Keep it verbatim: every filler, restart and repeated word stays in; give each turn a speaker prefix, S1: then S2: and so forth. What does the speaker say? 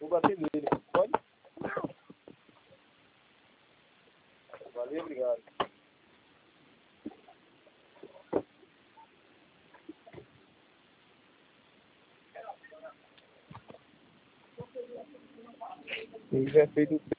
S1: Vou bater nele, pode? Valeu, obrigado. Ele já fez o